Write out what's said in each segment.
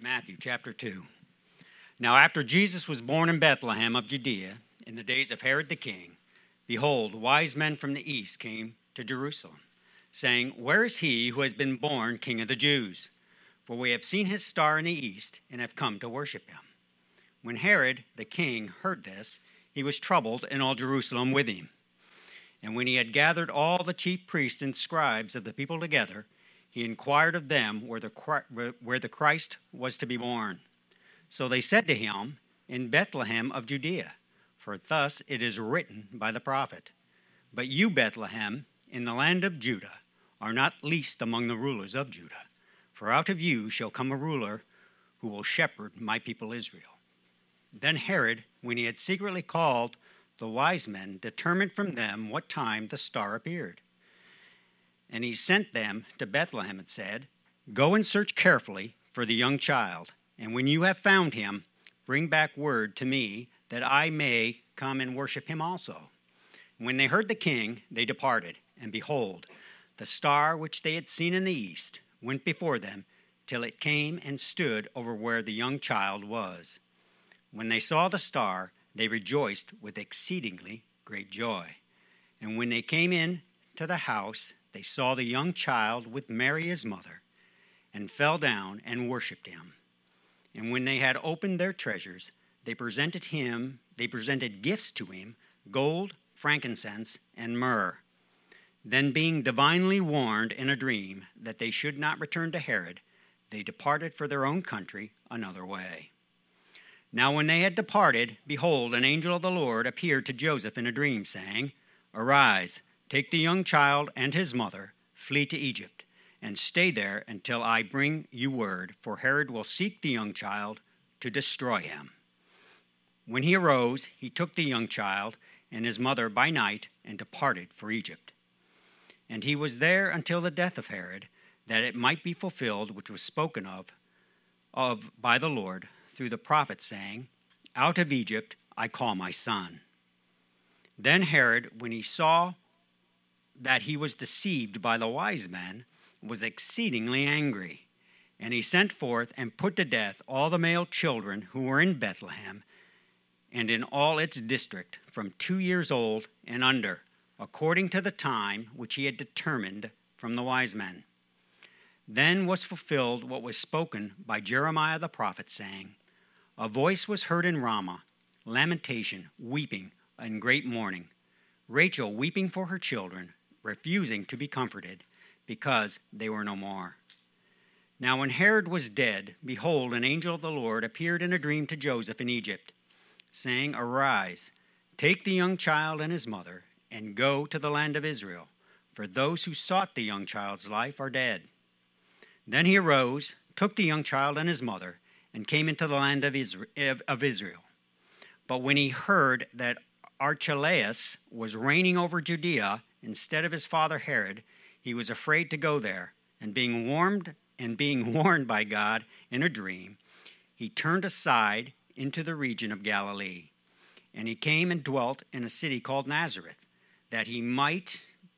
Matthew chapter 2. Now after Jesus was born in Bethlehem of Judea, in the days of Herod the king, behold, wise men from the east came to Jerusalem, saying, Where is he who has been born King of the Jews? For we have seen his star in the east, and have come to worship him. When Herod the king heard this, he was troubled, and all Jerusalem with him. And when he had gathered all the chief priests and scribes of the people together, he inquired of them where the Christ was to be born. So they said to him, In Bethlehem of Judea, for thus it is written by the prophet, But you, Bethlehem, in the land of Judah, are not least among the rulers of Judah, for out of you shall come a ruler who will shepherd my people Israel. Then Herod, when he had secretly called the wise men, determined from them what time the star appeared. And he sent them to Bethlehem and said, Go and search carefully for the young child, and when you have found him, bring back word to me, that I may come and worship him also. When they heard the king, they departed, and behold, the star which they had seen in the east went before them, till it came and stood over where the young child was. When they saw the star, they rejoiced with exceedingly great joy. And when they came in to the house, they saw the young child with Mary his mother, and fell down and worshipped him. And when they had opened their treasures, they presented gifts to him, gold, frankincense, and myrrh. Then being divinely warned in a dream that they should not return to Herod, they departed for their own country another way. Now when they had departed, behold, an angel of the Lord appeared to Joseph in a dream, saying, Arise, take the young child and his mother, flee to Egypt, and stay there until I bring you word, for Herod will seek the young child to destroy him. When he arose, he took the young child and his mother by night and departed for Egypt. And he was there until the death of Herod, that it might be fulfilled which was spoken of by the Lord through the prophet, saying, Out of Egypt I call my son. Then Herod, when he saw that he was deceived by the wise men, was exceedingly angry. And he sent forth and put to death all the male children who were in Bethlehem and in all its district from 2 years old and under, according to the time which he had determined from the wise men. Then was fulfilled what was spoken by Jeremiah the prophet, saying, A voice was heard in Ramah, lamentation, weeping, and great mourning, Rachel weeping for her children, refusing to be comforted, because they were no more. Now when Herod was dead, behold, an angel of the Lord appeared in a dream to Joseph in Egypt, saying, Arise, take the young child and his mother, and go to the land of Israel, for those who sought the young child's life are dead. Then he arose, took the young child and his mother, and came into the land of Israel. But when he heard that Archelaus was reigning over Judea instead of his father Herod, he was afraid to go there, and being warned by God in a dream, he turned aside into the region of Galilee. And he came and dwelt in a city called Nazareth, that it might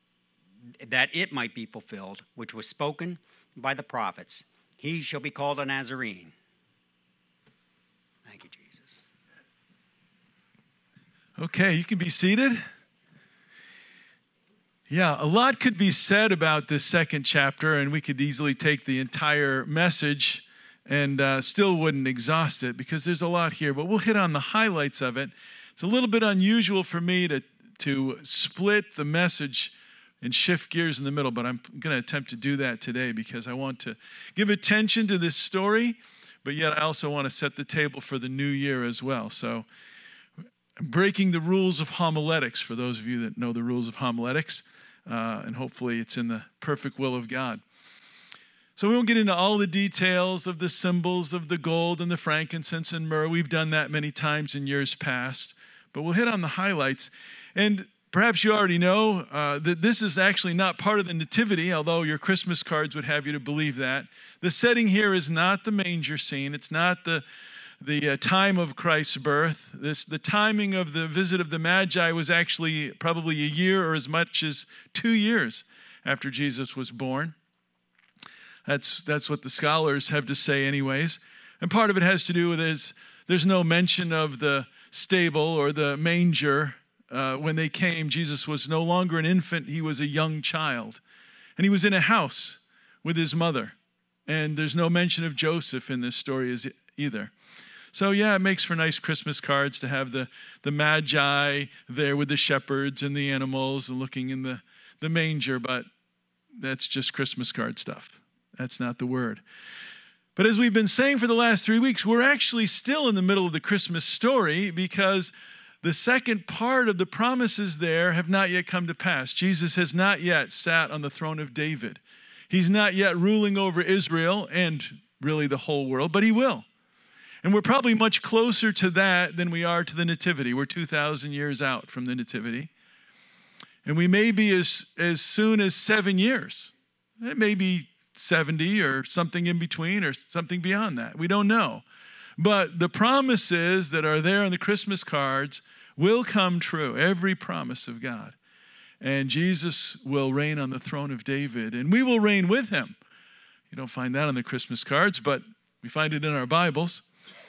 be fulfilled, which was spoken by the prophets. He shall be called a Nazarene. Thank you, Jesus. Okay, you can be seated. Yeah, a lot could be said about this second chapter, and we could easily take the entire message and still wouldn't exhaust it because there's a lot here, but we'll hit on the highlights of it. It's a little bit unusual for me to split the message and shift gears in the middle, but I'm going to attempt to do that today because I want to give attention to this story, but yet I also want to set the table for the new year as well. So I'm breaking the rules of homiletics for those of you that know the rules of homiletics, and hopefully it's in the perfect will of God. So we won't get into all the details of the symbols of the gold and the frankincense and myrrh. We've done that many times in years past, but we'll hit on the highlights. And perhaps you already know that this is actually not part of the nativity, although your Christmas cards would have you to believe that. The setting here is not the manger scene. It's not the time of Christ's birth. The timing of the visit of the Magi was actually probably a year or as much as 2 years after Jesus was born. That's what the scholars have to say anyways. And part of it has to do with there's no mention of the stable or the manger. When they came, Jesus was no longer an infant. He was a young child. And he was in a house with his mother. And there's no mention of Joseph in this story either. So yeah, it makes for nice Christmas cards to have the Magi there with the shepherds and the animals and looking in the manger, but that's just Christmas card stuff. That's not the word. But as we've been saying for the last 3 weeks, we're actually still in the middle of the Christmas story because the second part of the promises there have not yet come to pass. Jesus has not yet sat on the throne of David. He's not yet ruling over Israel and really the whole world, but he will. And we're probably much closer to that than we are to the Nativity. We're 2,000 years out from the Nativity. And we may be as soon as 7 years. It may be 70 or something in between or something beyond that. We don't know. But the promises that are there on the Christmas cards will come true, every promise of God. And Jesus will reign on the throne of David, and we will reign with him. You don't find that on the Christmas cards, but we find it in our Bibles.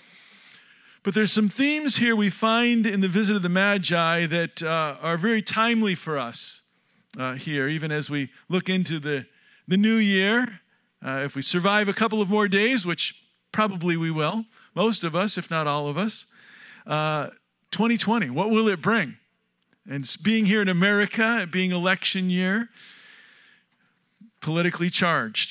But there's some themes here we find in the visit of the Magi that are very timely for us here, even as we look into the new year. If we survive a couple of more days, which probably we will, most of us, if not all of us, 2020, what will it bring? And being here in America, being election year, politically charged.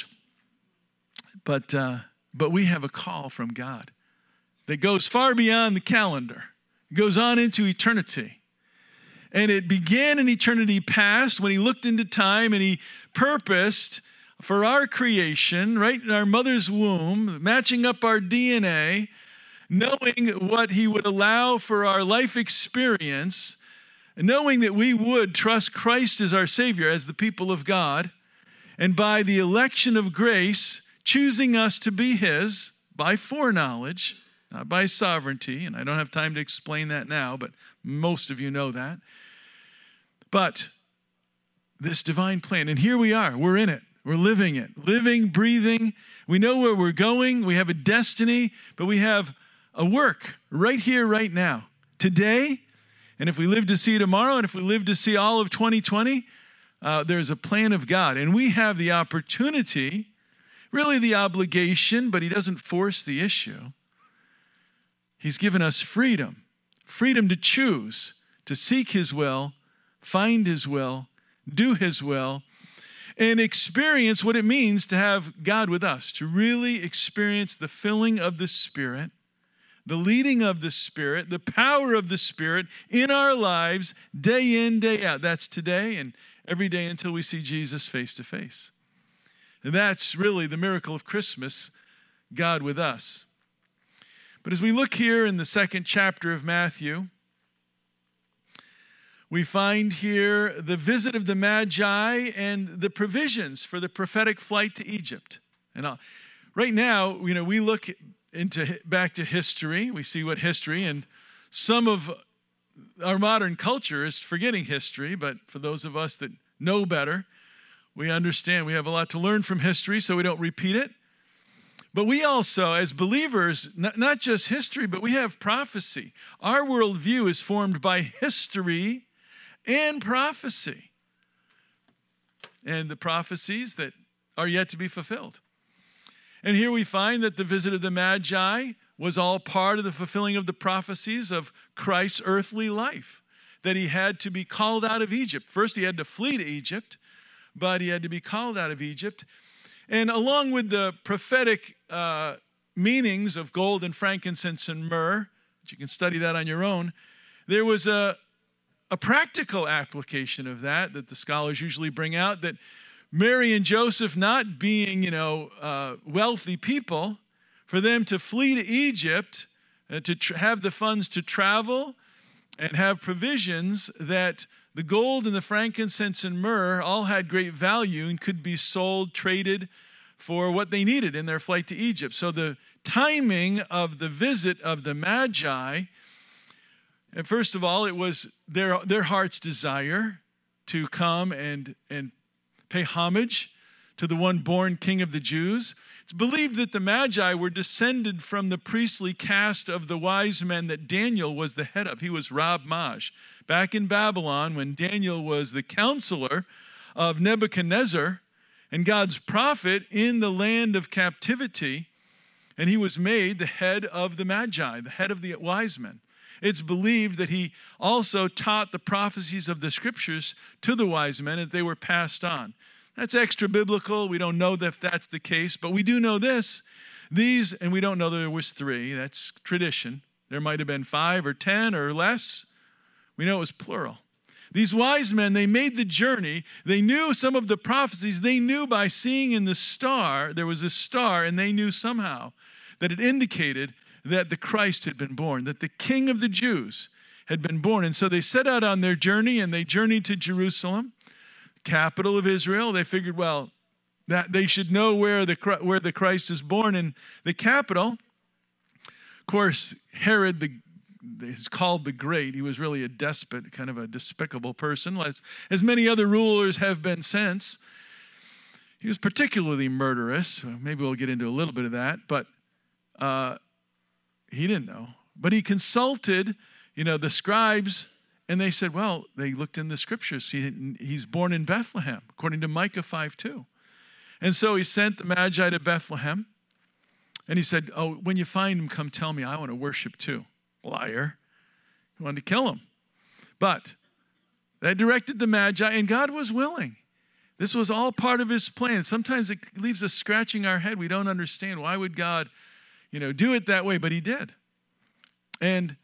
But we have a call from God that goes far beyond the calendar. It goes on into eternity. And it began in eternity past when he looked into time and he purposed for our creation, right in our mother's womb, matching up our DNA, knowing what he would allow for our life experience, knowing that we would trust Christ as our Savior, as the people of God, and by the election of grace, choosing us to be his by foreknowledge, not by sovereignty, and I don't have time to explain that now, but most of you know that. But this divine plan, and here we are, we're in it, we're living it, living, breathing. We know where we're going, we have a destiny, but we have a work right here, right now, today, and if we live to see tomorrow, and if we live to see all of 2020, there's a plan of God, and we have the opportunity, really the obligation, but he doesn't force the issue. He's given us freedom to choose, to seek his will, find his will, do his will, and experience what it means to have God with us, to really experience the filling of the Spirit, the leading of the Spirit, the power of the Spirit in our lives day in, day out. That's today and every day until we see Jesus face to face. And that's really the miracle of Christmas, God with us. But as we look here in the second chapter of Matthew, we find here the visit of the Magi and the provisions for the prophetic flight to Egypt. And right now, we look back to history. We see what history, and some of our modern culture is forgetting history, but for those of us that know better, we understand we have a lot to learn from history, so we don't repeat it. But we also, as believers, not just history, but we have prophecy. Our worldview is formed by history and prophecy. And the prophecies that are yet to be fulfilled. And here we find that the visit of the Magi was all part of the fulfilling of the prophecies of Christ's earthly life. That he had to be called out of Egypt. First, he had to flee to Egypt, but he had to be called out of Egypt. And along with the prophetic meanings of gold and frankincense and myrrh, but you can study that on your own, there was a practical application of that the scholars usually bring out, that Mary and Joseph, not being, wealthy people, for them to flee to Egypt, to have the funds to travel and have provisions, that the gold and the frankincense and myrrh all had great value and could be sold, traded for what they needed in their flight to Egypt. So the timing of the visit of the Magi, and first of all, it was their heart's desire to come and pay homage to the one born King of the Jews. It's believed that the Magi were descended from the priestly caste of the wise men that Daniel was the head of. He was Rab-Maj. Back in Babylon, when Daniel was the counselor of Nebuchadnezzar and God's prophet in the land of captivity, and he was made the head of the Magi, the head of the wise men. It's believed that he also taught the prophecies of the scriptures to the wise men, and they were passed on. That's extra biblical. We don't know if that's the case, but we do know this. These, and we don't know that there was 3. That's tradition. There might have been 5 or 10 or less. We know it was plural. These wise men, they made the journey. They knew some of the prophecies. They knew by seeing in the star, there was a star, and they knew somehow that it indicated that the Christ had been born, that the King of the Jews had been born. And so they set out on their journey, and they journeyed to Jerusalem, capital of Israel. They figured, well, that they should know where the Christ is born in the capital. Of course, Herod is called the Great. He was really a despot, kind of a despicable person, as many other rulers have been since. He was particularly murderous. Maybe we'll get into a little bit of that, but he didn't know. But he consulted, the scribes, and they said, well, they looked in the scriptures. He's born in Bethlehem, according to Micah 5:2. And so he sent the Magi to Bethlehem, and he said, oh, when you find him, come tell me. I want to worship too. Liar. He wanted to kill him. But they directed the Magi, and God was willing. This was all part of his plan. Sometimes it leaves us scratching our head. We don't understand. Why would God, do it that way? But he did. And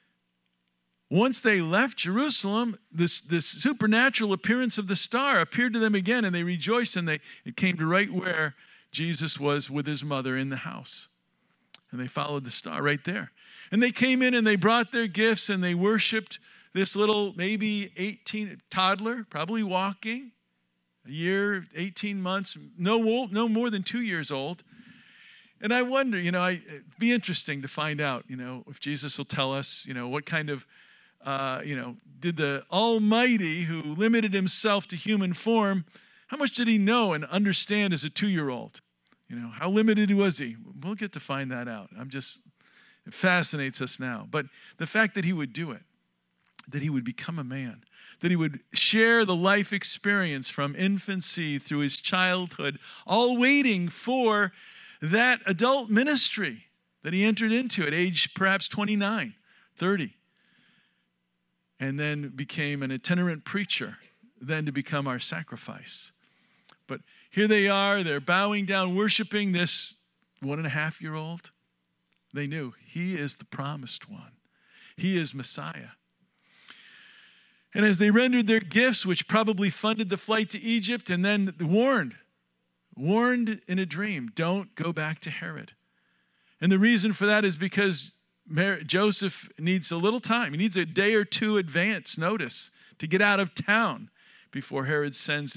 once they left Jerusalem, this supernatural appearance of the star appeared to them again, and they rejoiced, and it came to right where Jesus was with his mother in the house. And they followed the star right there. And they came in and they brought their gifts, and they worshiped this little, maybe 18 toddler, probably walking, a year, 18 months, no more than 2 years old. And I wonder, it'd be interesting to find out, if Jesus will tell us, what kind of, did the Almighty, who limited himself to human form, how much did he know and understand as a 2-year-old? How limited was he? We'll get to find that out. It fascinates us now. But the fact that he would do it, that he would become a man, that he would share the life experience from infancy through his childhood, all waiting for that adult ministry that he entered into at age perhaps 29, 30, and then became an itinerant preacher, then to become our sacrifice. But here they are, they're bowing down, worshiping this 1.5-year-old. They knew he is the promised one. He is Messiah. And as they rendered their gifts, which probably funded the flight to Egypt, and then warned in a dream, don't go back to Herod. And the reason for that is because Joseph needs a little time. He needs a day or two advance notice to get out of town before Herod sends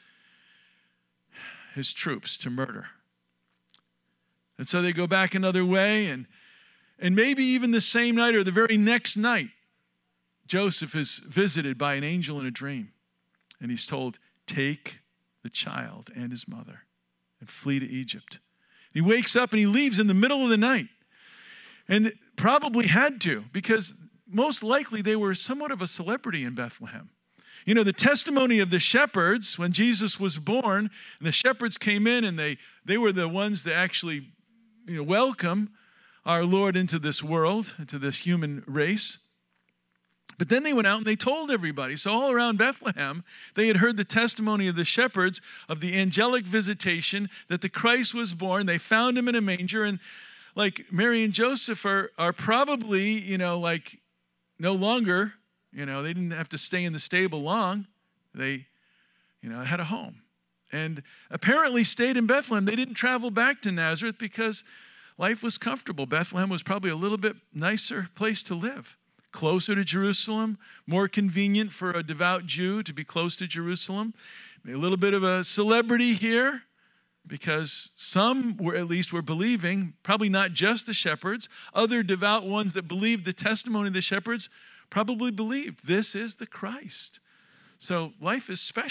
his troops to murder. And so they go back another way, and maybe even the same night or the very next night, Joseph is visited by an angel in a dream, and he's told, take the child and his mother and flee to Egypt. He wakes up and he leaves in the middle of the night, and probably had to, because most likely they were somewhat of a celebrity in Bethlehem. The testimony of the shepherds when Jesus was born, and the shepherds came in, and they were the ones that actually welcome our Lord into this world, into this human race. But then they went out and they told everybody. So all around Bethlehem, they had heard the testimony of the shepherds of the angelic visitation, that the Christ was born. They found him in a manger, and like Mary and Joseph are probably, no longer, they didn't have to stay in the stable long. They, had a home. And apparently stayed in Bethlehem. They didn't travel back to Nazareth because life was comfortable. Bethlehem was probably a little bit nicer place to live. Closer to Jerusalem, more convenient for a devout Jew to be close to Jerusalem. A little bit of a celebrity here, because some were believing, probably not just the shepherds, other devout ones that believed the testimony of the shepherds probably believed this is the Christ. So life is special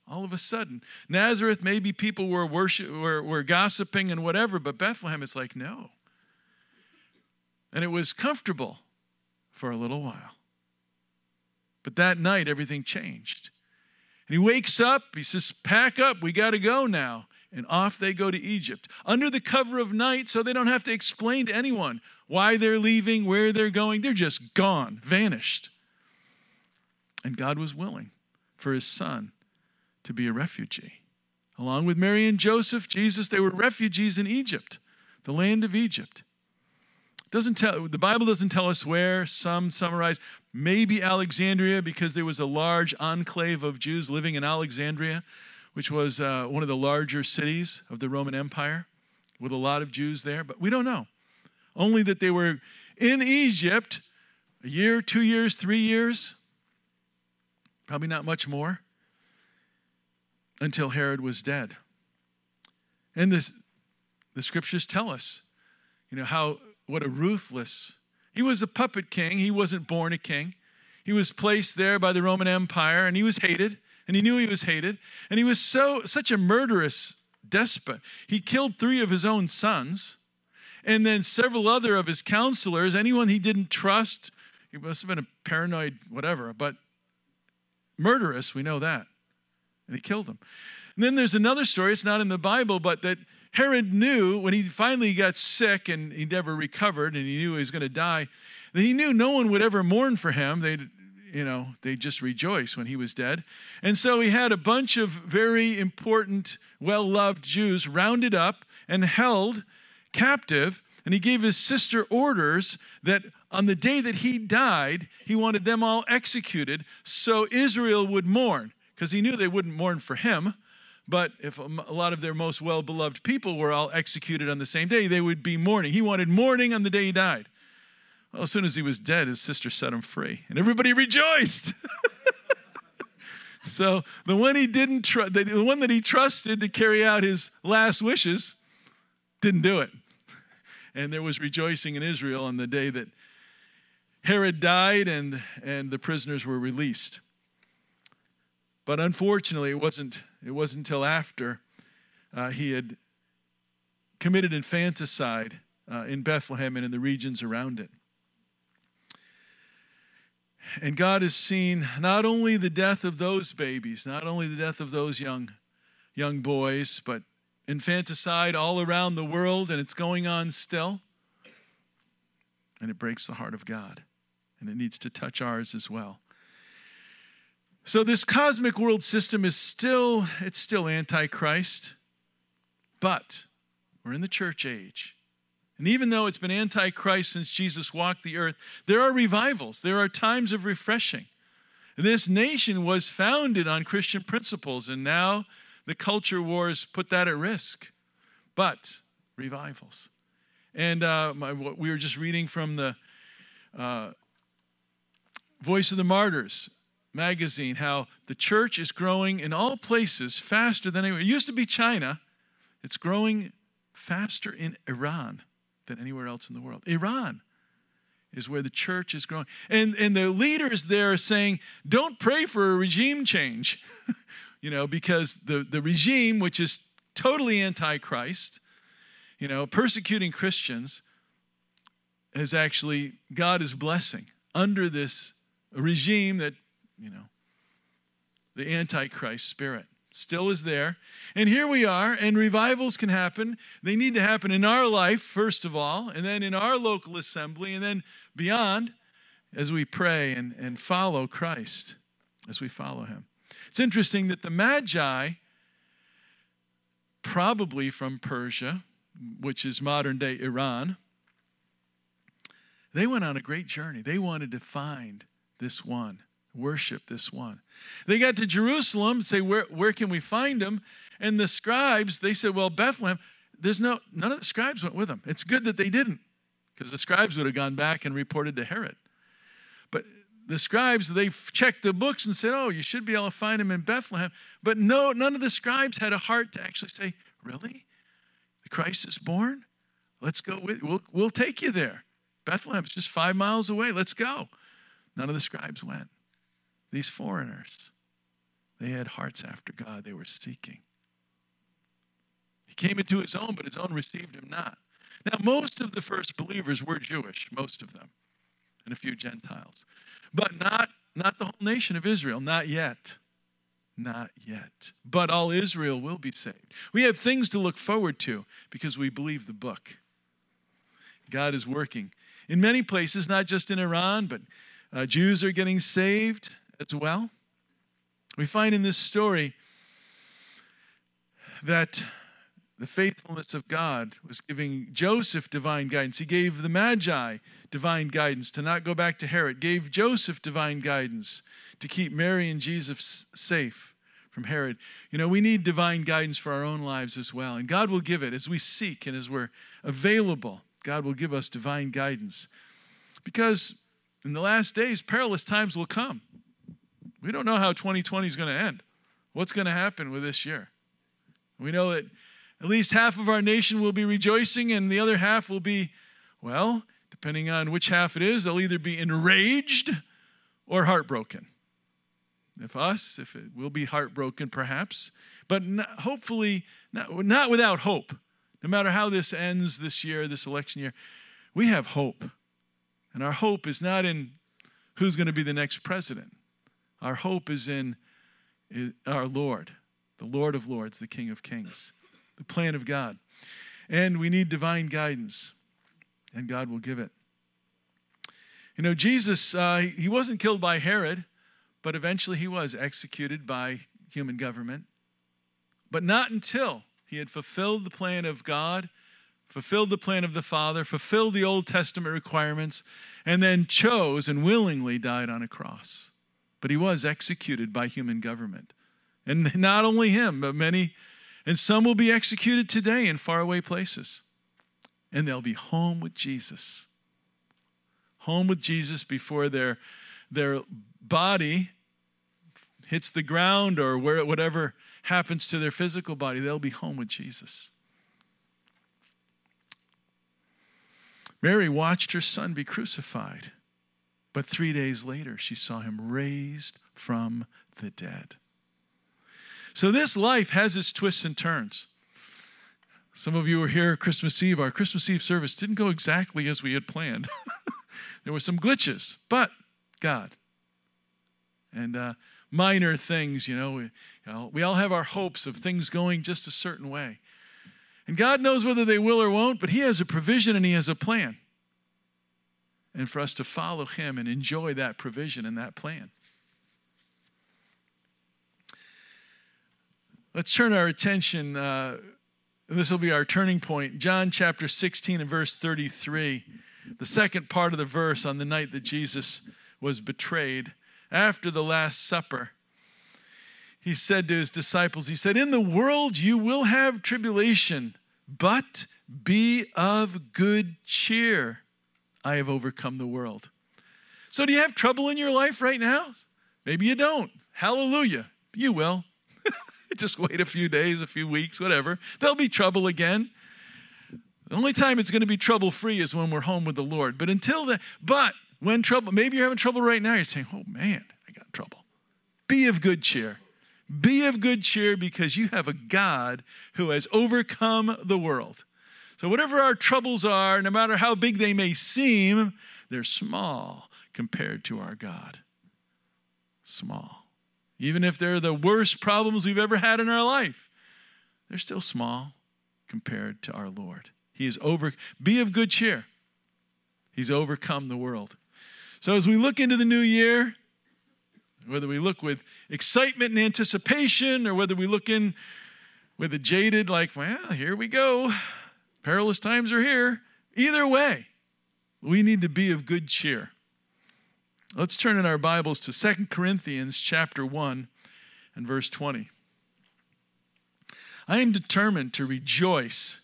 all of a sudden. Nazareth, maybe people were gossiping and whatever, but Bethlehem, it's like, no. And it was comfortable for a little while. But that night, everything changed. And he wakes up, he says, pack up, we got to go now. And off they go to Egypt, under the cover of night, so they don't have to explain to anyone why they're leaving, where they're going. They're just gone, vanished. And God was willing for his son to be a refugee. Along with Mary and Joseph, Jesus, they were refugees in Egypt, the land of Egypt. The Bible doesn't tell us where. Some summarize maybe Alexandria, because there was a large enclave of Jews living in Alexandria, which was one of the larger cities of the Roman Empire, with a lot of Jews there. But we don't know. Only that they were in Egypt a year, 2 years, 3 years, probably not much more, until Herod was dead. And the scriptures tell us, what a ruthless. He was a puppet king. He wasn't born a king. He was placed there by the Roman Empire, and he was hated, and he knew he was hated. And he was such a murderous despot. He killed 3 of his own sons, and then several other of his counselors, anyone he didn't trust. He must have been a paranoid whatever, but murderous, we know that. And he killed them. And then there's another story, it's not in the Bible, but that Herod knew when he finally got sick and he never recovered and he knew he was going to die, that he knew no one would ever mourn for him. They'd just rejoice when he was dead. And so he had a bunch of very important, well-loved Jews rounded up and held captive, and he gave his sister orders that on the day that he died, he wanted them all executed so Israel would mourn, because he knew they wouldn't mourn for him. But if a lot of their most well-beloved people were all executed on the same day, they would be mourning. He wanted mourning on the day he died. Well, as soon as he was dead, his sister set him free, and everybody rejoiced. So the one the one that he trusted to carry out his last wishes didn't do it. And there was rejoicing in Israel on the day that Herod died and the prisoners were released. But unfortunately, it wasn't until after he had committed infanticide in Bethlehem and in the regions around it. And God has seen not only the death of those babies, not only the death of those young boys, but infanticide all around the world, and it's going on still. And it breaks the heart of God, and it needs to touch ours as well. So this cosmic world system is still antichrist, but we're in the church age. And even though it's been antichrist since Jesus walked the earth, there are revivals. There are times of refreshing. This nation was founded on Christian principles, and now the culture wars put that at risk. But revivals. And we were just reading from the Voice of the Martyrs magazine, how the church is growing in all places faster than anywhere. It used to be China. It's growing faster in Iran than anywhere else in the world. Iran is where the church is growing. And the leaders there are saying, don't pray for a regime change, because the regime, which is totally anti-Christ, persecuting Christians, is actually, God is blessing under this regime that, the Antichrist spirit still is there. And here we are, and revivals can happen. They need to happen in our life, first of all, and then in our local assembly, and then beyond as we pray and follow Christ, as we follow him. It's interesting that the Magi, probably from Persia, which is modern-day Iran, they went on a great journey. They wanted to find this one, worship this one. They got to Jerusalem, say, where can we find him? And the scribes, they said, well, Bethlehem, none of the scribes went with them. It's good that they didn't, because the scribes would have gone back and reported to Herod. But the scribes, they checked the books and said, oh, you should be able to find him in Bethlehem. But no, none of the scribes had a heart to actually say, really? The Christ is born? Let's go. We'll take you there. Bethlehem's just 5 miles away. Let's go. None of the scribes went. These foreigners. They had hearts after God. They were seeking. He came into his own, but his own received him not. Now, most of the first believers were Jewish, most of them, and a few Gentiles. But not the whole nation of Israel, not yet. Not yet. But all Israel will be saved. We have things to look forward to because we believe the book. God is working in many places, not just in Iran, but Jews are getting saved as well. We find in this story that the faithfulness of God was giving Joseph divine guidance. He gave the Magi divine guidance to not go back to Herod, gave Joseph divine guidance to keep Mary and Jesus safe from Herod. You know, we need divine guidance for our own lives as well. And God will give it as we seek and as we're available. God will give us divine guidance. Because in the last days, perilous times will come. We don't know how 2020 is going to end. What's going to happen with this year? We know that at least half of our nation will be rejoicing and the other half will be, well, depending on which half it is, they'll either be enraged or heartbroken. If it will be heartbroken perhaps, but hopefully not without hope. No matter how this ends this year, this election year, we have hope. And our hope is not in who's going to be the next president. Our hope is in our Lord, the Lord of Lords, the King of Kings, the plan of God. And we need divine guidance, and God will give it. You know, Jesus, he wasn't killed by Herod, but eventually he was executed by human government. But not until he had fulfilled the plan of God, fulfilled the plan of the Father, fulfilled the Old Testament requirements, and then chose and willingly died on a cross. But he was executed by human government. And not only him, but many, and some will be executed today in faraway places. And they'll be home with Jesus. Home with Jesus before their body hits the ground or whatever happens to their physical body. They'll be home with Jesus. Mary watched her son be crucified, but 3 days later she saw him raised from the dead. So this life has its twists and turns. Some of you were here Christmas Eve. Our Christmas Eve service didn't go exactly as we had planned. There were some glitches, but God. And minor things, we all have our hopes of things going just a certain way. And God knows whether they will or won't, but he has a provision and he has a plan. And for us to follow him and enjoy that provision and that plan. Let's turn our attention, this will be our turning point, John chapter 16 and verse 33, the second part of the verse on the night that Jesus was betrayed. After the Last Supper, he said to his disciples, he said, "In the world you will have tribulation, but be of good cheer. I have overcome the world." So do you have trouble in your life right now? Maybe you don't. Hallelujah. You will. Just wait a few days, a few weeks, whatever. There'll be trouble again. The only time it's going to be trouble-free is when we're home with the Lord. But until then, when trouble, maybe you're having trouble right now, you're saying, "Oh man, I got trouble." Be of good cheer. Be of good cheer because you have a God who has overcome the world. So whatever our troubles are, no matter how big they may seem, they're small compared to our God. Small. Even if they're the worst problems we've ever had in our life, they're still small compared to our Lord. Be of good cheer. He's overcome the world. So as we look into the new year, whether we look with excitement and anticipation or whether we look in with a jaded, like, well, here we go. Perilous times are here. Either way, we need to be of good cheer. Let's turn in our Bibles to 2 Corinthians chapter 1 and verse 20. I am determined to rejoice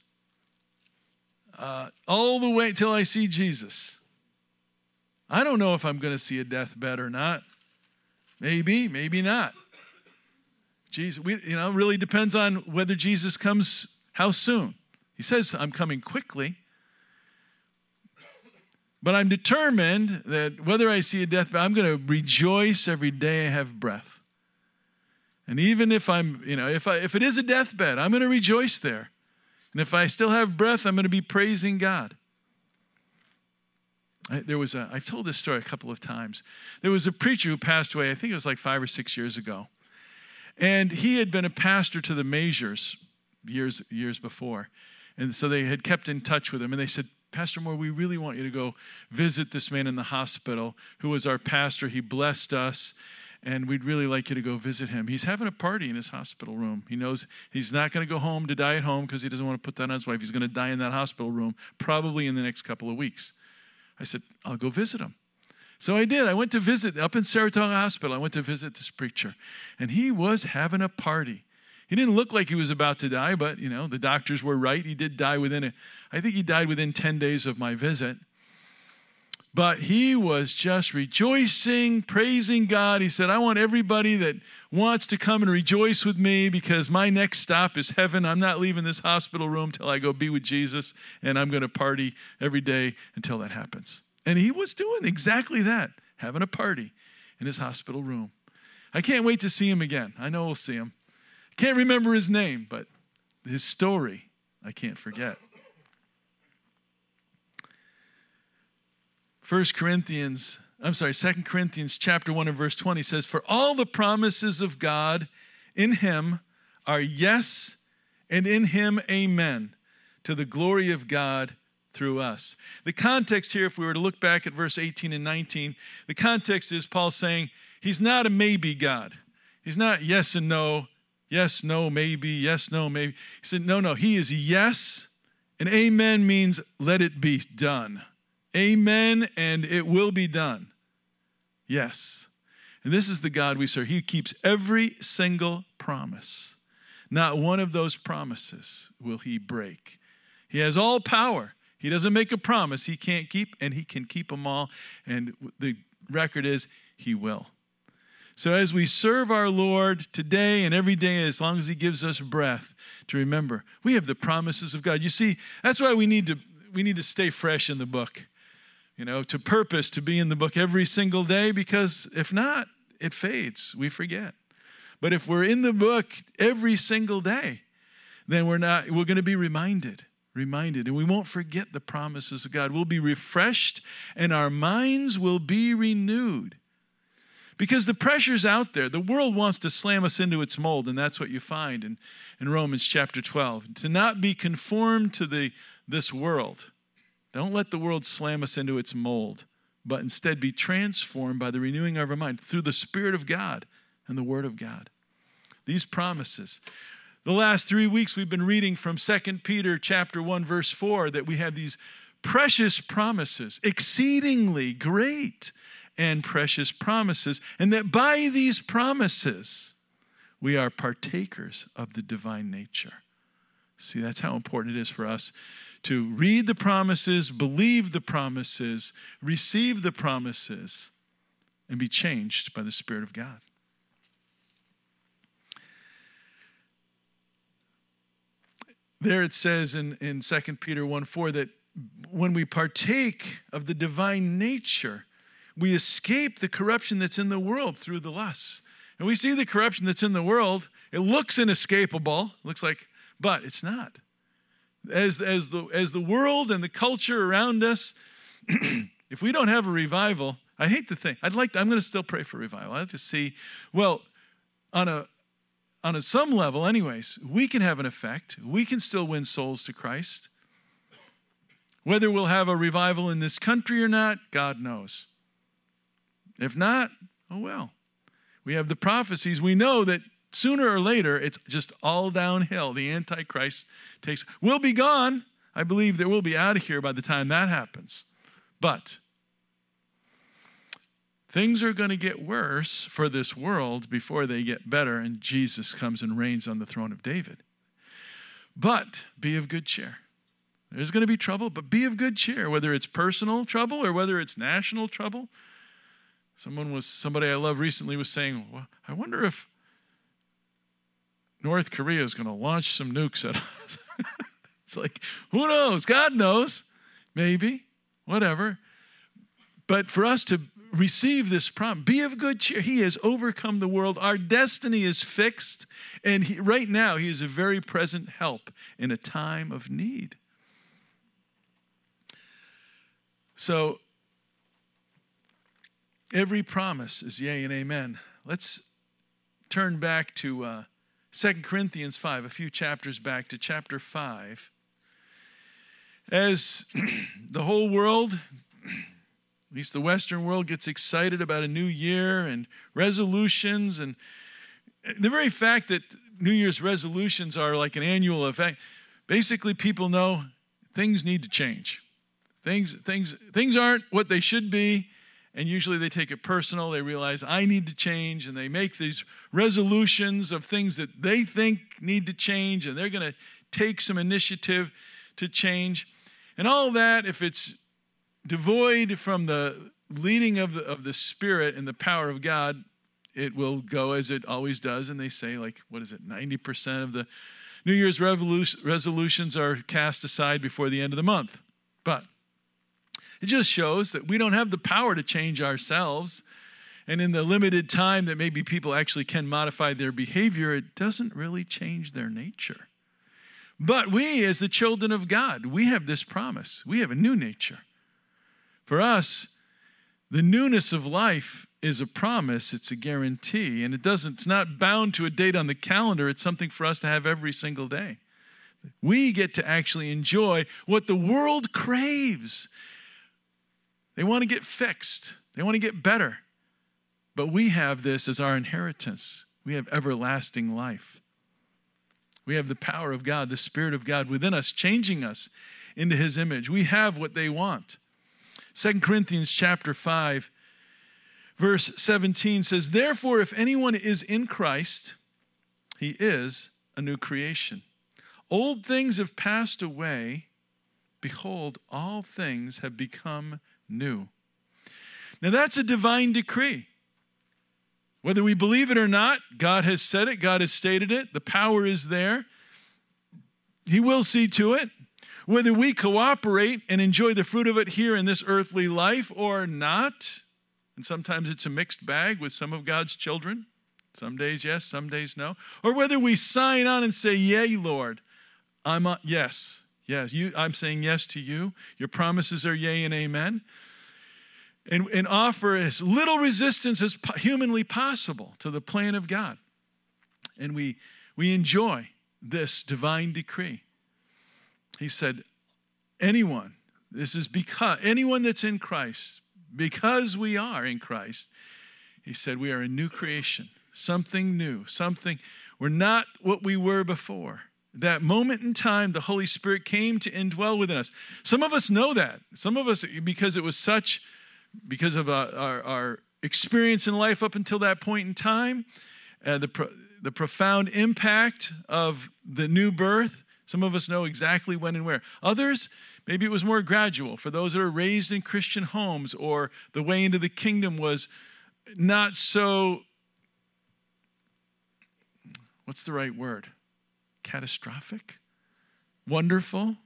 all the way till I see Jesus. I don't know if I'm going to see a deathbed or not. Maybe, maybe not. Jesus, really depends on whether Jesus comes, how soon. He says, "I'm coming quickly." But I'm determined that whether I see a deathbed, I'm going to rejoice every day I have breath. And even if if it is a deathbed, I'm going to rejoice there. And if I still have breath, I'm going to be praising God. I've told this story a couple of times. There was a preacher who passed away, I think it was like 5 or 6 years ago. And he had been a pastor to the Majors years before. And so they had kept in touch with him. And they said, Pastor Moore, we really want you to go visit this man in the hospital who was our pastor. He blessed us. And we'd really like you to go visit him. He's having a party in his hospital room. He knows he's not going to go home to die at home because he doesn't want to put that on his wife. He's going to die in that hospital room probably in the next couple of weeks. I said, I'll go visit him. So I did. I went to visit up in Saratoga Hospital. I went to visit this preacher. And he was having a party. He didn't look like he was about to die, but, the doctors were right. He did die I think he died within 10 days of my visit. But he was just rejoicing, praising God. He said, I want everybody that wants to come and rejoice with me because my next stop is heaven. I'm not leaving this hospital room till I go be with Jesus, and I'm going to party every day until that happens. And he was doing exactly that, having a party in his hospital room. I can't wait to see him again. I know we'll see him. Can't remember his name, but his story I can't forget. 2 Corinthians chapter 1 and verse 20 says, for all the promises of God in him are yes, and in him amen, to the glory of God through us. The context here, if we were to look back at verse 18 and 19, the context is Paul saying he's not a maybe God. He's not yes and no, yes, no, maybe, yes, no, maybe. He said, no, he is yes, and amen means let it be done. Amen, and it will be done. Yes. And this is the God we serve. He keeps every single promise. Not one of those promises will he break. He has all power. He doesn't make a promise he can't keep, and he can keep them all. And the record is he will. So as we serve our Lord today and every day, as long as he gives us breath, to remember, we have the promises of God. You see, that's why we need to stay fresh in the book. To purpose to be in the book every single day, because if not, it fades. We forget. But if we're in the book every single day, then we're going to be reminded, and we won't forget the promises of God. We'll be refreshed, and our minds will be renewed. Because the pressure's out there. The world wants to slam us into its mold, and that's what you find in Romans chapter 12. To not be conformed to this world. Don't let the world slam us into its mold, but instead be transformed by the renewing of our mind through the Spirit of God and the Word of God. These promises. The last 3 weeks we've been reading from 2 Peter chapter 1, verse 4, that we have these precious promises, exceedingly great and precious promises, and that by these promises we are partakers of the divine nature. See, that's how important it is for us to read the promises, believe the promises, receive the promises, and be changed by the Spirit of God. There it says in 2 Peter 1:4 that when we partake of the divine nature, we escape the corruption that's in the world through the lusts. And we see the corruption that's in the world. It looks inescapable. It looks like, but it's not. As the world and the culture around us, if we don't have a revival, I hate to think, I'm going to still pray for revival. I'd like to see, well, on a some level anyways, we can have an effect. We can still win souls to Christ. Whether we'll have a revival in this country or not, God knows. If not, oh well. We have the prophecies. We know that sooner or later, it's just all downhill. The Antichrist will be gone. I believe that we'll be out of here by the time that happens. But things are going to get worse for this world before they get better, and Jesus comes and reigns on the throne of David. But be of good cheer. There's going to be trouble, but be of good cheer, whether it's personal trouble or whether it's national trouble. Somebody I love recently was saying, well, I wonder if North Korea is going to launch some nukes at us. It's like, who knows? God knows. Maybe. Whatever. But for us to receive this promise. Be of good cheer. He has overcome the world. Our destiny is fixed. And right now, he is a very present help in a time of need. So, every promise is yea and amen. Let's turn back to 2 Corinthians 5, a few chapters back to chapter 5. As the whole world, at least the Western world, gets excited about a new year and resolutions, and the very fact that New Year's resolutions are like an annual event, basically people know things need to change. Things aren't what they should be, and usually they take it personal. They realize I need to change, and they make these resolutions of things that they think need to change, and they're going to take some initiative to change. And all that, if it's devoid from the leading of the Spirit and the power of God, it will go as it always does. And they say, 90% of the New Year's resolutions are cast aside before the end of the month. But it just shows that we don't have the power to change ourselves. And in the limited time that maybe people actually can modify their behavior, it doesn't really change their nature. But we, as the children of God, we have this promise. We have a new nature. For us, the newness of life is a promise. It's a guarantee. And it's not bound to a date on the calendar. It's something for us to have every single day. We get to actually enjoy what the world craves. They want to get fixed. They want to get better. But we have this as our inheritance. We have everlasting life. We have the power of God, the Spirit of God within us, changing us into his image. We have what they want. 2 Corinthians chapter 5, verse 17 says, "Therefore, if anyone is in Christ, he is a new creation. Old things have passed away. Behold, all things have become new." Now that's a divine decree. Whether we believe it or not, God has said it, God has stated it, the power is there. He will see to it. Whether we cooperate and enjoy the fruit of it here in this earthly life or not, and sometimes it's a mixed bag with some of God's children. Some days yes, some days no. Or whether we sign on and say, "Yea, Lord, yes, I'm saying yes to you. Your promises are yea and amen." And offer as little resistance as humanly possible to the plan of God. And we enjoy this divine decree. He said, anyone that's in Christ, because we are in Christ, he said we are a new creation, something new, we're not what we were before. That moment in time, the Holy Spirit came to indwell within us. Some of us know that. Some of us, because of our experience in life up until that point in time, the profound impact of the new birth, some of us know exactly when and where. Others, maybe it was more gradual. For those that are raised in Christian homes, or the way into the kingdom was not so, what's the right word? Catastrophic? Wonderful?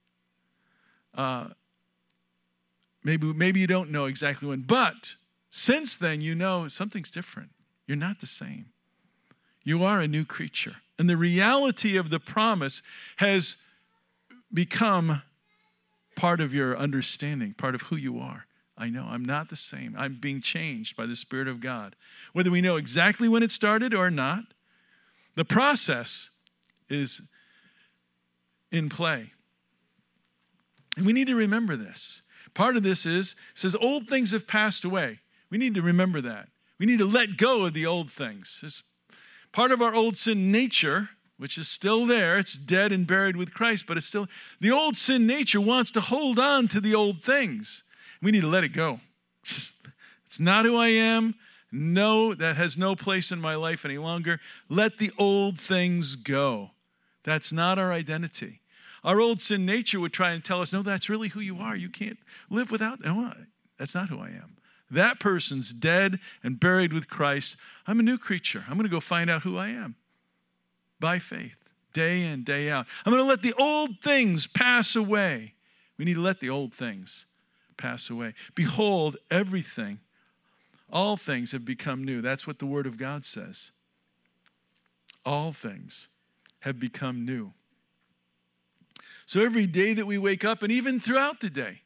Maybe you don't know exactly when, but since then you know something's different. You're not the same. You are a new creature. And the reality of the promise has become part of your understanding, part of who you are. I know I'm not the same. I'm being changed by the Spirit of God. Whether we know exactly when it started or not, the process is in play. And we need to remember this. Part of this says old things have passed away. We need to remember that. We need to let go of the old things. It's part of our old sin nature, which is still there. It's dead and buried with Christ, but it's still, the old sin nature wants to hold on to the old things. We need to let it go. It's not who I am. No, that has no place in my life any longer. Let the old things go. That's not our identity. Our old sin nature would try and tell us, no, that's really who you are. You can't live without that. No, that's not who I am. That person's dead and buried with Christ. I'm a new creature. I'm going to go find out who I am by faith, day in, day out. I'm going to let the old things pass away. We need to let the old things pass away. Behold, everything, All things have become new. That's what the Word of God says. All things have become new. So every day that we wake up, and even throughout the day,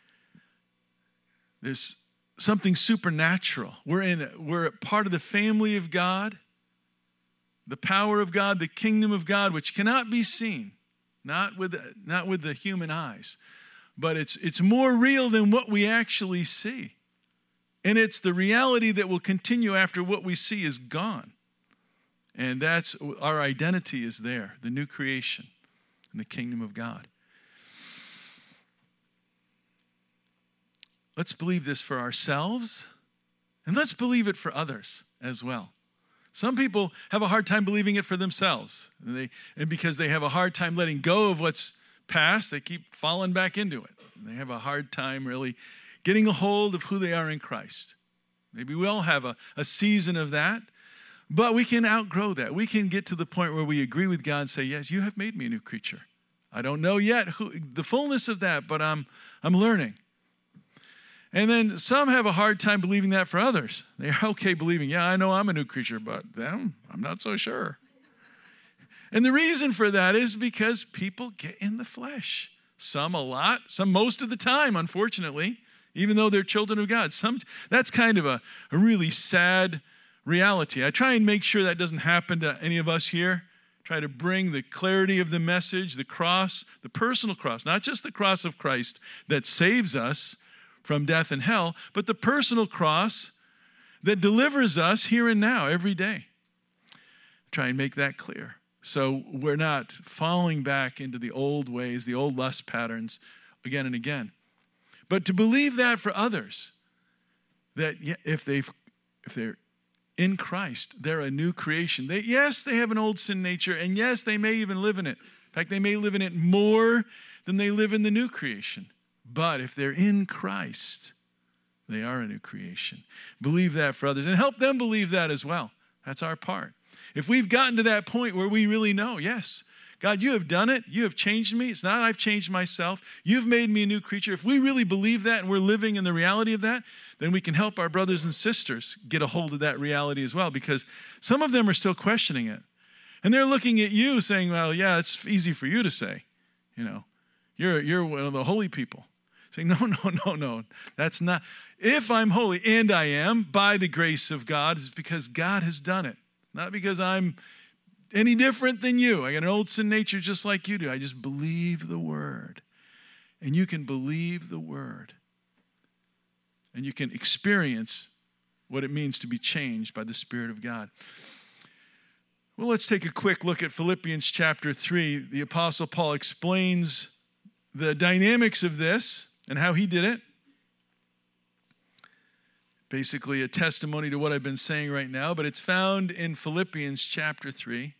there's something supernatural. We're part of the family of God, the power of God, the kingdom of God, which cannot be seen, not with the human eyes, but it's more real than what we actually see. And it's the reality that will continue after what we see is gone. And that's our identity is there, the new creation in the kingdom of God. Let's believe this for ourselves, and let's believe it for others as well. Some people have a hard time believing it for themselves, and because they have a hard time letting go of what's past, they keep falling back into it. They have a hard time really getting a hold of who they are in Christ. Maybe we all have a season of that, but we can outgrow that. We can get to the point where we agree with God and say, yes, you have made me a new creature. I don't know yet the fullness of that, but I'm learning. And then some have a hard time believing that for others. They're okay believing, yeah, I know I'm a new creature, but them, I'm not so sure. And the reason for that is because people get in the flesh. Some a lot, some most of the time, unfortunately, even though they're children of God. That's kind of a really sad reality. I try and make sure that doesn't happen to any of us here. Try to bring the clarity of the message, the cross, the personal cross, not just the cross of Christ that saves us from death and hell, but the personal cross that delivers us here and now every day. Try and make that clear. So we're not falling back into the old ways, the old lust patterns again and again. But to believe that for others, that if they're in Christ, they're a new creation. Yes, they have an old sin nature, and yes, they may even live in it. In fact, they may live in it more than they live in the new creation. But if they're in Christ, they are a new creation. Believe that for others and help them believe that as well. That's our part. If we've gotten to that point where we really know, yes, God, you have done it. You have changed me. It's not I've changed myself. You've made me a new creature. If we really believe that and we're living in the reality of that, then we can help our brothers and sisters get a hold of that reality as well, because some of them are still questioning it. And they're looking at you saying, well, yeah, it's easy for you to say. You're one of the holy people. Saying, no, that's not. If I'm holy, and I am, by the grace of God, it's because God has done it. It's not because I'm any different than you. I got an old sin nature just like you do. I just believe the word. And you can believe the word. And you can experience what it means to be changed by the Spirit of God. Well, let's take a quick look at Philippians chapter 3. The Apostle Paul explains the dynamics of this and how he did it. Basically a testimony to what I've been saying right now, but it's found in Philippians chapter 3.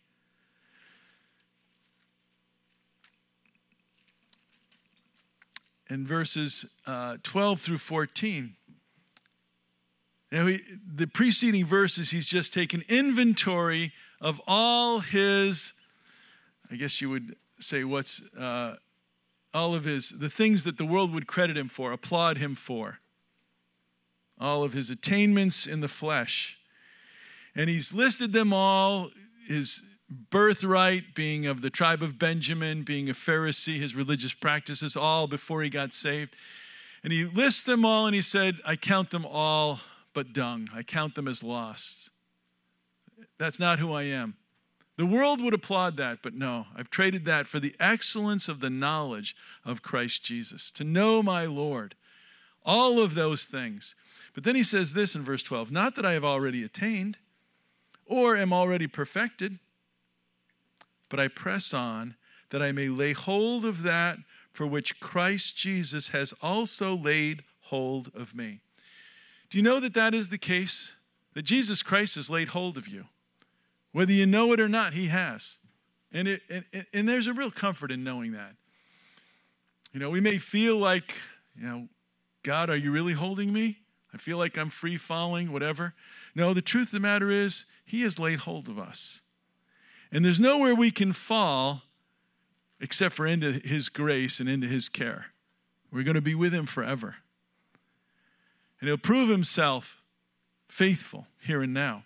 In verses 12 through 14. Now, the preceding verses, he's just taken inventory of all his, I guess you would say all of the things that the world would credit him for, applaud him for. All of his attainments in the flesh. And he's listed them all, his birthright being of the tribe of Benjamin, being a Pharisee, his religious practices, all before he got saved. And he lists them all and he said, I count them all but dung. I count them as lost. That's not who I am. The world would applaud that, but no, I've traded that for the excellence of the knowledge of Christ Jesus, to know my Lord, all of those things. But then he says this in verse 12, not that I have already attained or am already perfected, but I press on that I may lay hold of that for which Christ Jesus has also laid hold of me. Do you know that that is the case? That Jesus Christ has laid hold of you. Whether you know it or not, he has. And there's a real comfort in knowing that. We may feel like, God, are you really holding me? I feel like I'm free falling, whatever. No, the truth of the matter is, he has laid hold of us. And there's nowhere we can fall except for into his grace and into his care. We're going to be with him forever. And he'll prove himself faithful here and now.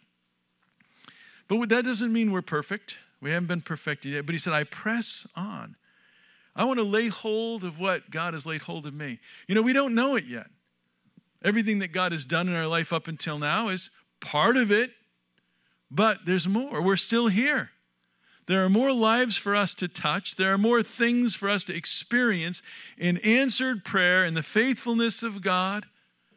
But that doesn't mean we're perfect. We haven't been perfected yet. But he said, I press on. I want to lay hold of what God has laid hold of me. We don't know it yet. Everything that God has done in our life up until now is part of it, but there's more. We're still here. There are more lives for us to touch. There are more things for us to experience in answered prayer and the faithfulness of God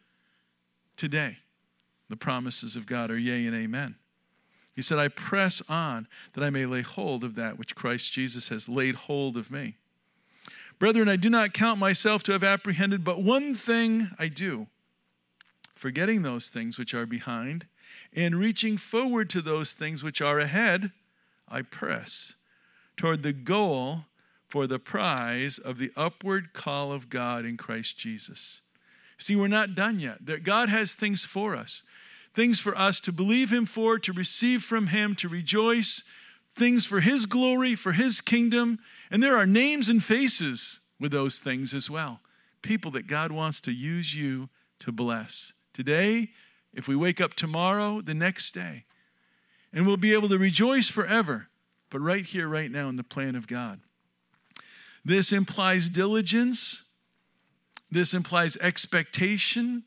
today. The promises of God are yea and amen. He said, I press on that I may lay hold of that which Christ Jesus has laid hold of me. Brethren, I do not count myself to have apprehended, but one thing I do, forgetting those things which are behind, and reaching forward to those things which are ahead, I press toward the goal for the prize of the upward call of God in Christ Jesus. See, we're not done yet. God has things for us. Things for us to believe him for, to receive from him, to rejoice, things for his glory, for his kingdom. And there are names and faces with those things as well. People that God wants to use you to bless. Today, if we wake up tomorrow, the next day. And we'll be able to rejoice forever, but right here, right now in the plan of God. This implies diligence. This implies expectation.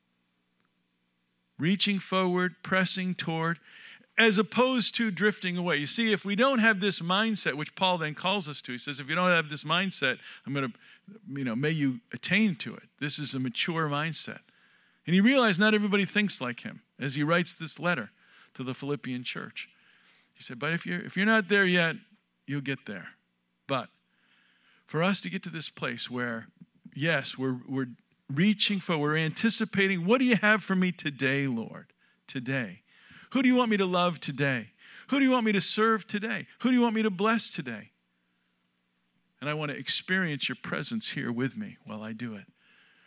Reaching forward, pressing toward, as opposed to drifting away. You see, if we don't have this mindset, which Paul then calls us to, he says, if you don't have this mindset, I'm going to, may you attain to it. This is a mature mindset. And he realized not everybody thinks like him as he writes this letter to the Philippian church. He said, but if you're not there yet, you'll get there. But for us to get to this place where, yes, we're reaching for, we're anticipating, what do you have for me today, Lord? Today. Who do you want me to love today? Who do you want me to serve today? Who do you want me to bless today? And I want to experience your presence here with me while I do it.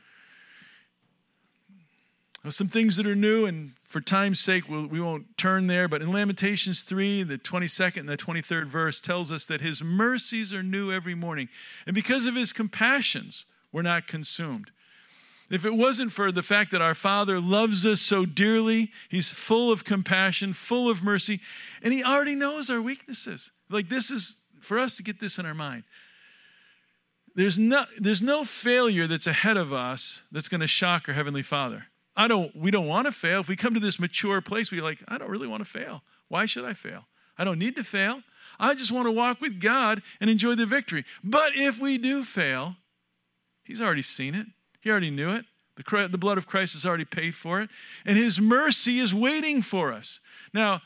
Some things that are new, and for time's sake, we won't turn there, but in Lamentations 3, the 22nd and the 23rd verse tells us that his mercies are new every morning. And because of his compassions, we're not consumed. If it wasn't for the fact that our Father loves us so dearly, he's full of compassion, full of mercy, and he already knows our weaknesses. Like, this is, for us to get this in our mind, there's no failure that's ahead of us that's going to shock our Heavenly Father. We don't want to fail. If we come to this mature place, we're like, I don't really want to fail. Why should I fail? I don't need to fail. I just want to walk with God and enjoy the victory. But if we do fail, he's already seen it. He already knew it. The blood of Christ has already paid for it. And his mercy is waiting for us. Now,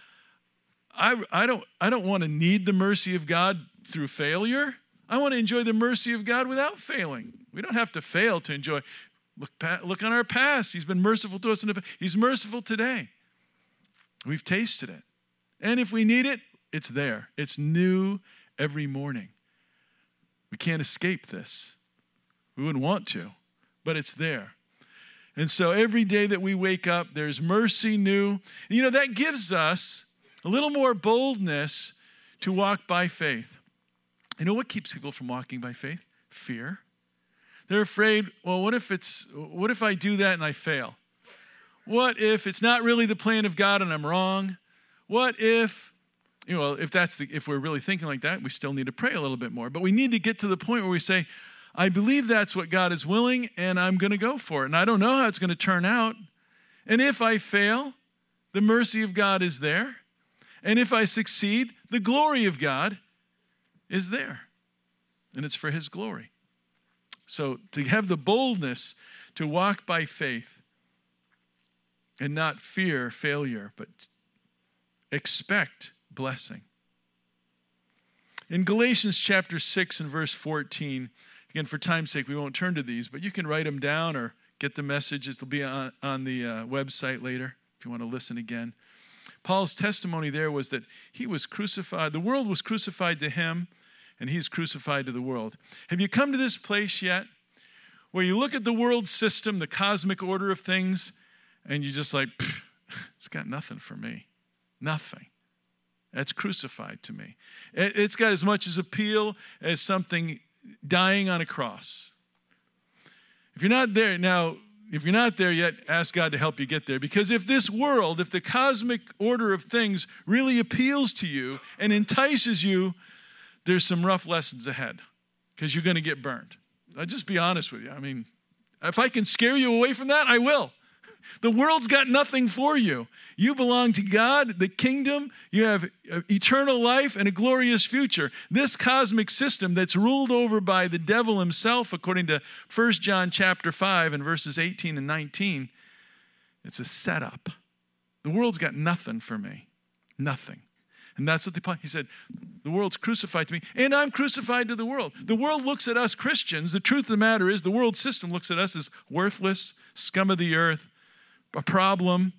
I don't want to need the mercy of God through failure. I want to enjoy the mercy of God without failing. We don't have to fail to enjoy. Look on our past. He's been merciful to us in the past. He's merciful today. We've tasted it. And if we need it, it's there. It's new every morning. We can't escape this. We wouldn't want to, but it's there. And so every day that we wake up, there's mercy new. That gives us a little more boldness to walk by faith. You know what keeps people from walking by faith? Fear. They're afraid, well, what if I do that and I fail? What if it's not really the plan of God and I'm wrong? What if, if we're really thinking like that, we still need to pray a little bit more. But we need to get to the point where we say, I believe that's what God is willing, and I'm going to go for it. And I don't know how it's going to turn out. And if I fail, the mercy of God is there. And if I succeed, the glory of God is there. And it's for his glory. So to have the boldness to walk by faith and not fear failure, but expect blessing. In Galatians chapter 6 and verse 14, again, for time's sake, we won't turn to these, but you can write them down or get the messages. They'll be on the website later if you want to listen again. Paul's testimony there was that he was crucified. The world was crucified to him, and he's crucified to the world. Have you come to this place yet where you look at the world system, the cosmic order of things, and you're just like, it's got nothing for me. Nothing. That's crucified to me. It's got as much as appeal as something dying on a cross. If you're not there, now, if you're not there yet, ask God to help you get there. Because if this world, if the cosmic order of things really appeals to you and entices you, there's some rough lessons ahead because you're going to get burned. I'll just be honest with you. I mean, if I can scare you away from that, I will. The world's got nothing for you. You belong to God, the kingdom. You have eternal life and a glorious future. This cosmic system that's ruled over by the devil himself, according to 1 John chapter 5 and verses 18 and 19, it's a setup. The world's got nothing for me. Nothing. And that's what he said, the world's crucified to me, and I'm crucified to the world. The world looks at us Christians. The truth of the matter is the world system looks at us as worthless, scum of the earth, a problem.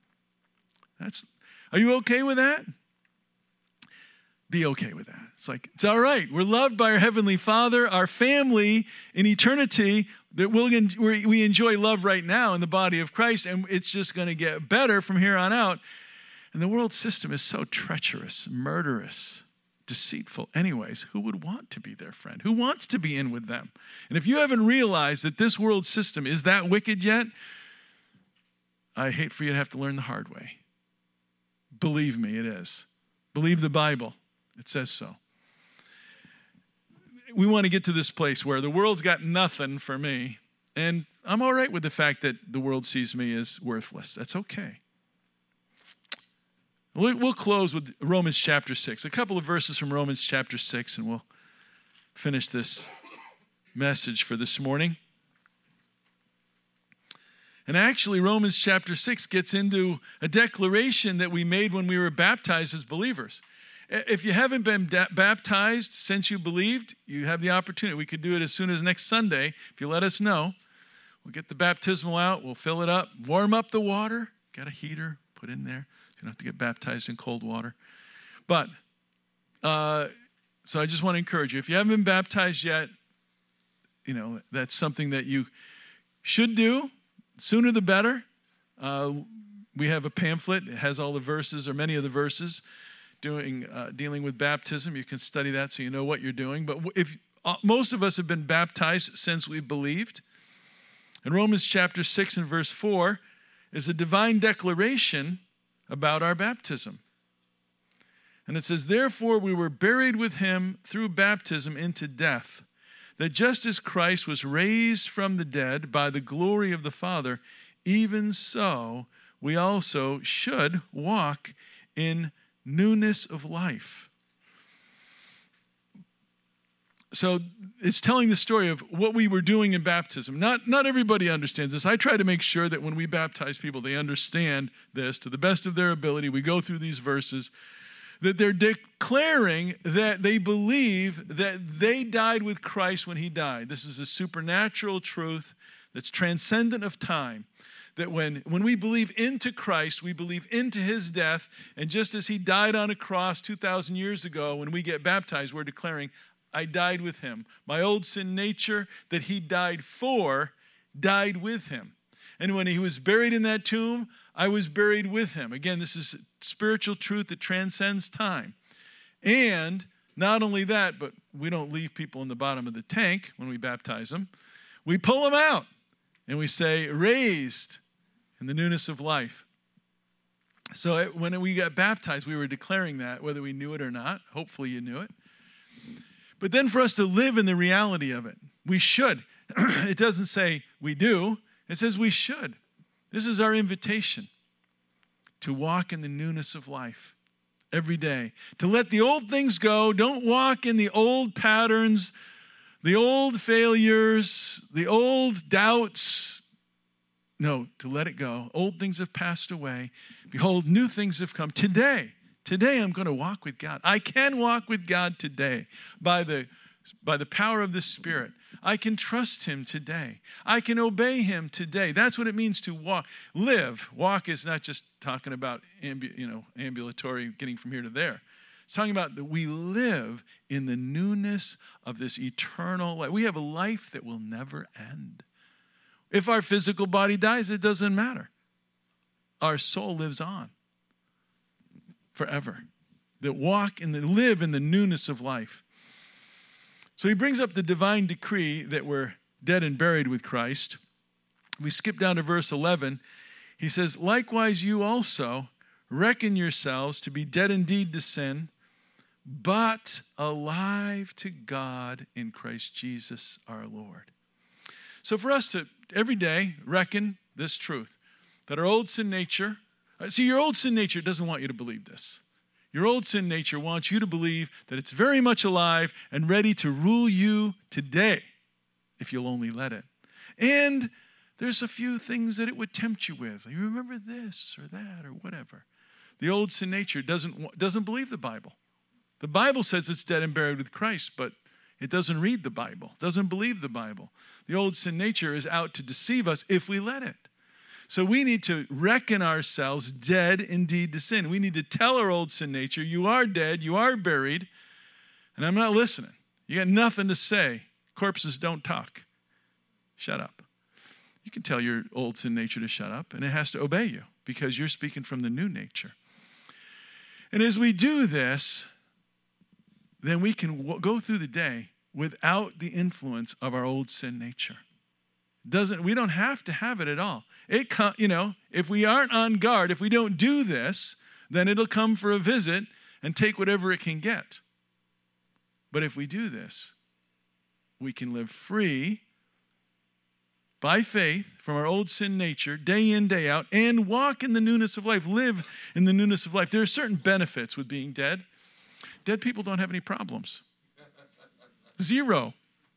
Are you okay with that? Be okay with that. It's like, it's all right. We're loved by our Heavenly Father, our family in eternity, that we enjoy love right now in the body of Christ, and it's just going to get better from here on out. And the world system is so treacherous, murderous, deceitful. Anyways, who would want to be their friend? Who wants to be in with them? And if you haven't realized that this world system is that wicked yet, I hate for you to have to learn the hard way. Believe me, it is. Believe the Bible. It says so. We want to get to this place where the world's got nothing for me, and I'm all right with the fact that the world sees me as worthless. That's okay. We'll close with Romans chapter 6. A couple of verses from Romans chapter 6, and we'll finish this message for this morning. And actually, Romans chapter 6 gets into a declaration that we made when we were baptized as believers. If you haven't been baptized since you believed, you have the opportunity. We could do it as soon as next Sunday. If you let us know, we'll get the baptismal out. We'll fill it up, warm up the water. Got a heater, put in there. You don't have to get baptized in cold water. But, so I just want to encourage you. If you haven't been baptized yet, that's something that you should do. Sooner the better. We have a pamphlet. It has all the verses, or many of the verses, dealing with baptism. You can study that so you know what you're doing. But if most of us have been baptized since we believed, in Romans chapter 6 and verse 4 is a divine declaration about our baptism. And it says, therefore we were buried with him through baptism into death, that just as Christ was raised from the dead by the glory of the Father, even so we also should walk in newness of life. So it's telling the story of what we were doing in baptism. Not everybody understands this. I try to make sure that when we baptize people, they understand this to the best of their ability. We go through these verses, that they're declaring that they believe that they died with Christ when he died. This is a supernatural truth that's transcendent of time. That when we believe into Christ, we believe into his death, and just as he died on a cross 2,000 years ago, when we get baptized, we're declaring, I died with him. My old sin nature that he died for, died with him. And when he was buried in that tomb, I was buried with him. Again, this is spiritual truth that transcends time. And not only that, but we don't leave people in the bottom of the tank when we baptize them. We pull them out and we say, raised in the newness of life. So when we got baptized, we were declaring that, whether we knew it or not. Hopefully you knew it. But then for us to live in the reality of it, we should. It doesn't say we do. It says we should. This is our invitation to walk in the newness of life every day. To let the old things go. Don't walk in the old patterns, the old failures, the old doubts. No, to let it go. Old things have passed away. Behold, new things have come. Today I'm going to walk with God. I can walk with God today by the power of the Spirit. I can trust him today. I can obey him today. That's what it means to walk. Live. Walk is not just talking about ambulatory, getting from here to there. It's talking about that we live in the newness of this eternal life. We have a life that will never end. If our physical body dies, it doesn't matter. Our soul lives on forever. That live in the newness of life. So he brings up the divine decree that we're dead and buried with Christ. We skip down to verse 11. He says, likewise you also reckon yourselves to be dead indeed to sin, but alive to God in Christ Jesus our Lord. So for us to every day reckon this truth, that our old sin nature, your old sin nature doesn't want you to believe this. Your old sin nature wants you to believe that it's very much alive and ready to rule you today, if you'll only let it. And there's a few things that it would tempt you with. You remember this or that or whatever. The old sin nature doesn't believe the Bible. The Bible says it's dead and buried with Christ, but it doesn't read the Bible, doesn't believe the Bible. The old sin nature is out to deceive us if we let it. So we need to reckon ourselves dead indeed to sin. We need to tell our old sin nature, you are dead, you are buried, and I'm not listening. You got nothing to say. Corpses don't talk. Shut up. You can tell your old sin nature to shut up, and it has to obey you because you're speaking from the new nature. And as we do this, then we can go through the day without the influence of our old sin nature. We don't have to have it at all. If we aren't on guard, if we don't do this, then it'll come for a visit and take whatever it can get. But if we do this, we can live free by faith from our old sin nature, day in, day out, and walk in the newness of life, live in the newness of life. There are certain benefits with being dead. Dead people don't have any problems. Zero.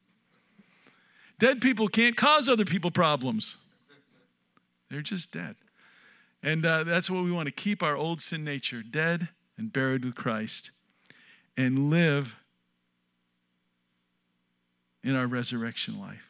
Dead people can't cause other people problems. They're just dead. And that's what we want to keep our old sin nature dead and buried with Christ and live in our resurrection life.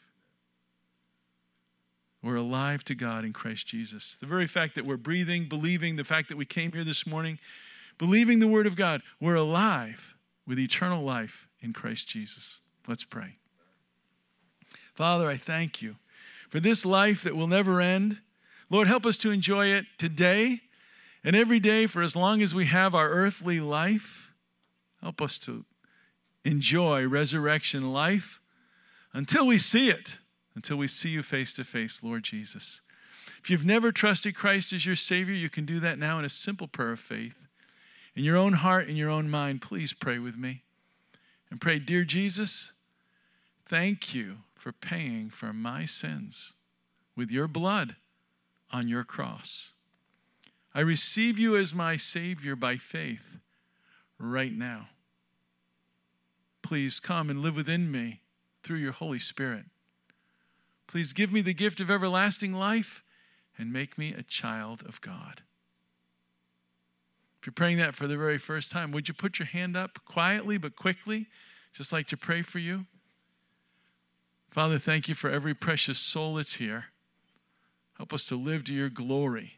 We're alive to God in Christ Jesus. The very fact that we're breathing, believing, the fact that we came here this morning, believing the word of God, we're alive with eternal life in Christ Jesus. Let's pray. Father, I thank you for this life that will never end. Lord, help us to enjoy it today and every day for as long as we have our earthly life. Help us to enjoy resurrection life until we see it. Until we see you face to face, Lord Jesus. If you've never trusted Christ as your Savior, you can do that now in a simple prayer of faith. In your own heart, in your own mind, please pray with me. And pray, dear Jesus, thank you for paying for my sins with your blood on your cross. I receive you as my Savior by faith right now. Please come and live within me through your Holy Spirit. Please give me the gift of everlasting life and make me a child of God. If you're praying that for the very first time, would you put your hand up quietly but quickly, just like to pray for you? Father, thank you for every precious soul that's here. Help us to live to your glory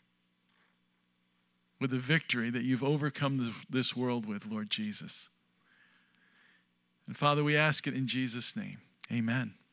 with the victory that you've overcome this world with, Lord Jesus. And Father, we ask it in Jesus' name. Amen.